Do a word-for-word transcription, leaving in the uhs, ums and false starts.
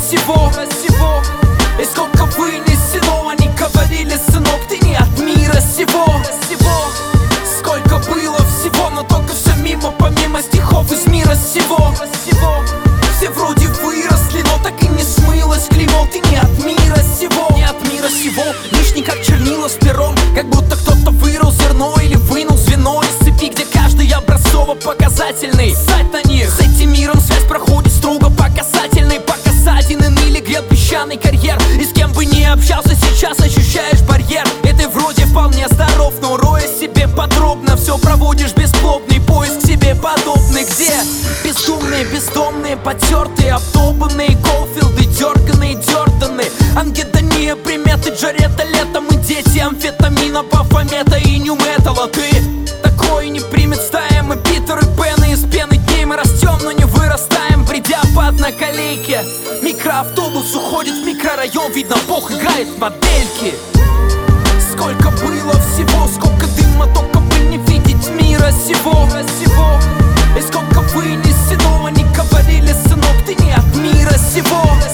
сего. И сколько вынесено, они говорили: сынок, ты не от мира сего. Сколько было всего, но только все мимо, помимо стихов из мира сего. Все вроде выросли, но так и не смылось клеймо. Ты не от мира сего, не от мира сего. Лишний как чернила с пером, как будто кто-то вырыл зерно или вынул звено из цепи, где каждый образцово-показательный. Ссать на них, с этим миром связь проходит строго по касательной. По касательной ныли грет песчаный карьер. И с кем бы ни общался, сейчас ощущаешь барьер. И ты вроде вполне здоров, но роя себе подробно все проводишь бесплодный поиск себе подобный. Где бездумные, бездомные, потертые, обдолбанные Голфилды, дерганые, дерданные, ангедония, приметы Джареда летом. И дети амфетамина, бафомета и нью-металла. Ты такой не примет стая. Мы Питер и Пен, и из пены дней мы растем, но не вырастаем, бредя по одноколейке. Микроавтобус уходит в микрорайон, видно, Бог играет в модельки. Сколько было всего, сколько дыма, только бы не видеть мира сего. И сколько вынесено, они говорили: сынок, ты не от мира сего.